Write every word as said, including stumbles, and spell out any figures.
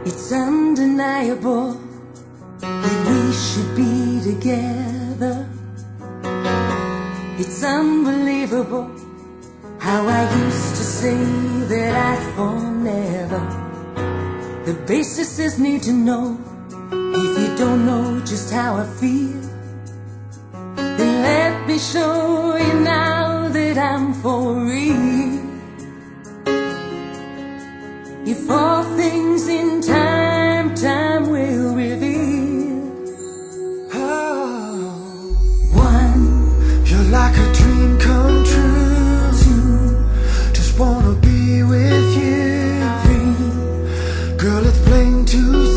It's undeniable that we should be together. It's unbelievable how I used to say that I'd fall never. The basis is need to know. If you don't know just how I feel, then let me show you now that I'm for real. If all things in time, time will reveal. Oh. One, you're like a dream come true. Two, just wanna be with you. three, girl, it's plain to